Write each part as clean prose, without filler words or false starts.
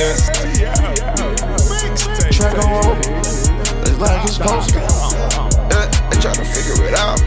Track on roll, it's like it's supposed to. They try to figure it out.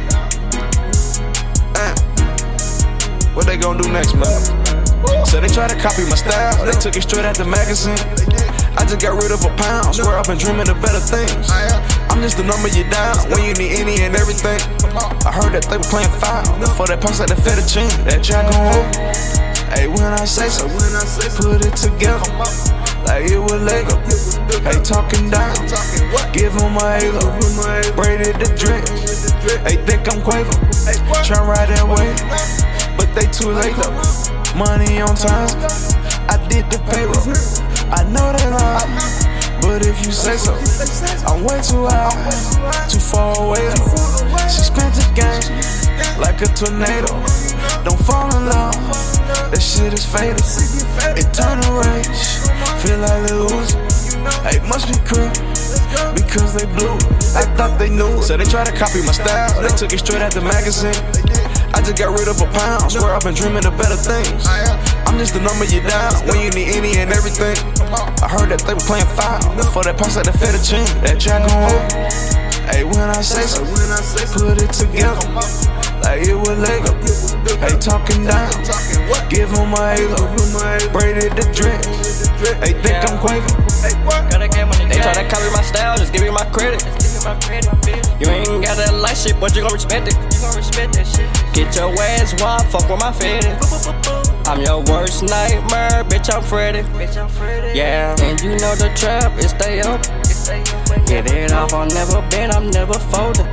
What they gon' do next, man? So they try to copy my style, they took it straight out the magazine. I just got rid of a pound, swear I've been dreaming of better things. I'm just the number you down when you need any and everything. I heard that they were playing foul for that post like the fettuccine. That track on hold. Hey, when I say so, put it together like it was Lego. Hey, talking down, give them a halo. Braided the drip. Hey, think I'm Quavo. Try ride that way, but they too late though. Money on time, I did the payroll. I know they lie, but if you say so, I'm way too high, too far away though. She spent the game like a tornado. Don't fall in love, that shit is fatal. Eternal rage, feel like Lil Uzi. Hey, must be cool, because they blew. I thought they knew. So they try to copy my style, they took it straight out the magazine. I just got rid of a pound, swear I've been dreaming of better things. I'm just the number you down when you need any and everything. I heard that they were playing foul for that post like the fettuccine. That track on hold. Hey, when I say so, put it together like it was Lego. Hey, talking down, give them a halo. Braided the drip. They think I'm Quavo. They try to copy my style, just give me my credit. You ain't got that light shit, but you gon' respect it. Get your ass wild, fuck with my fitted. I'm your worst nightmare, bitch, I'm Freddy. Yeah, and you know the trap, it stay up. Get it off, I'm never been, I'm never folded.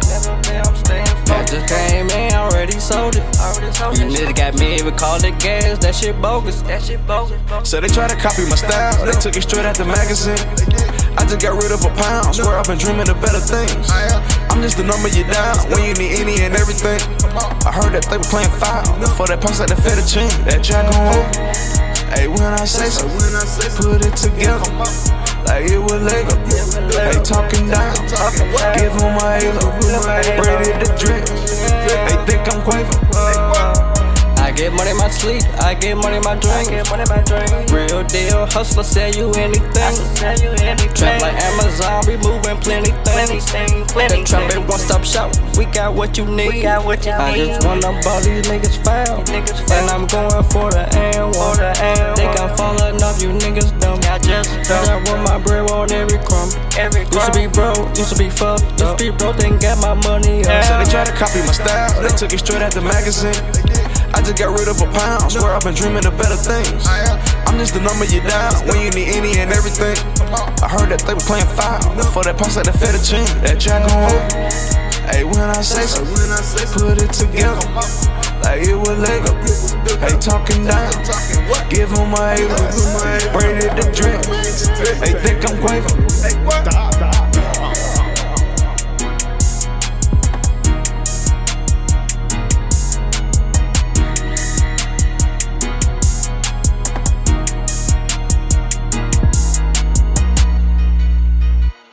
I just came in, already sold it. You niggas got me even called it gas, that shit bogus. So they try to copy my style, they took it straight out the magazine. I just got rid of a pound, swear I've been dreaming of better things. I'm just the number you down when you need any and everything. I heard that they were playing foul for that post like the fettuccine. That track on hold. Hey, when I say so, put it together like it was Lego. Hey, talking down, give them a halo. Braided the drip. They think I'm Quavo. I get money in my sleep, I get money in my drink. Real deal, hustler, sell you anything. Trap like Amazon, we moving plenty things. The trap ain't one stop shop, we got what you need. I just wanna ball these niggas foul, and I'm going for the N1. Think I'm falling off, you niggas dumb. I want my bread on every crumb. Used to be broke, used to be fucked. Used to be broke, then got my money up. So they try to copy my style, they took it straight out the magazine. I just got rid of a pound, swear I've been dreaming of better things. I'm just the number you down when you need any and everything. I heard that they were playing foul for that post like the fettuccine. That track on hold. Hey, when I say so, put it together like it was Lego. Hey, talking down, give them a halo. Braided the drip. They think I'm Quavo.